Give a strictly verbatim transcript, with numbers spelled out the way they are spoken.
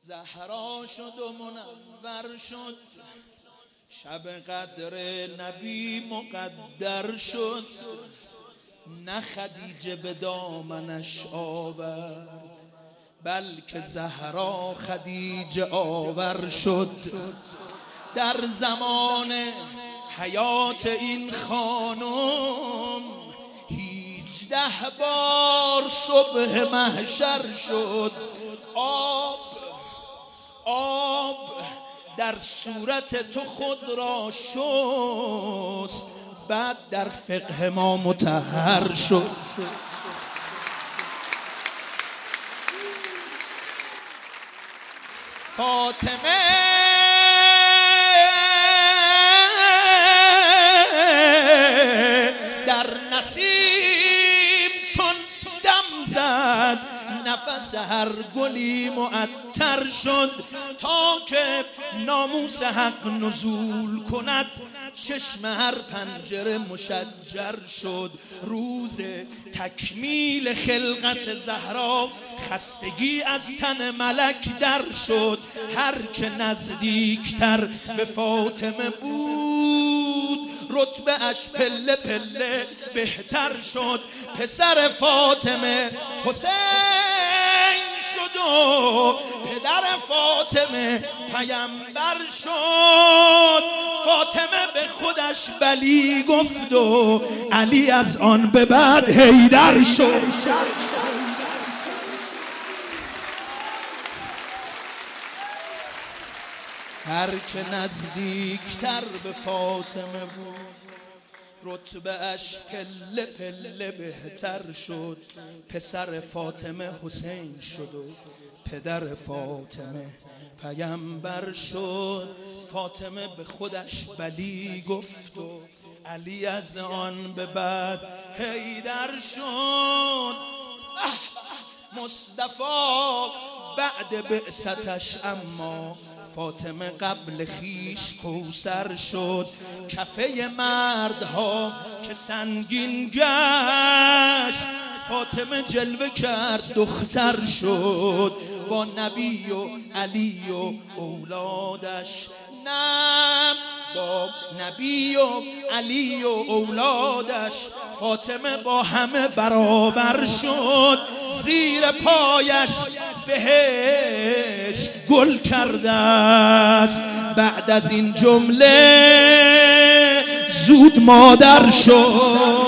زهرا شد و منور شد، شب قدر نبی مقدر شد. نه خدیجه به دامنش آورد، بلکه زهرا خدیجه آور شد. در زمان حیات این خانم هیجده بار صبح محشر شد. آب آب در صورت تو خود را شست، بعد در فقه ما مطهر شد. فاطمه در نسیم چون دم زد، نفس هر گلی معطر شد. تا که ناموس حق نزول کند، چشم هر پنجره مشجر شد. روز تکمیل خلقت زهرا، خستگی از تن ملک در شد. هر که نزدیکتر به فاطمه بود، رتبه اش پله پله بهتر شد. پسر فاطمه حسین شد و پدر فاطمه پیامبر شد. فاطمه به خودش بلی گفت و علی از آن به بعد حیدر شد. هر که نزدیکتر به فاطمه بود، رتبه اش پله پله بهتر شد. پسر فاطمه حسین شد و پدر فاطمه پیامبر شد. فاطمه به خودش بلی گفت و علی از آن به بعد حیدر شد. مصطفی بعد بعثتش اما فاطمه قبل خیش کوثر شد. کفه مردها که سنگین گشت، فاطمه جلوه کرد دختر شد. با نبی و علی و اولادش، نه با نبی و علی و اولادش فاطمه با همه برابر شد. زیر پایش بهشت گل کرده است، بعد از این جمله زود مادر شد.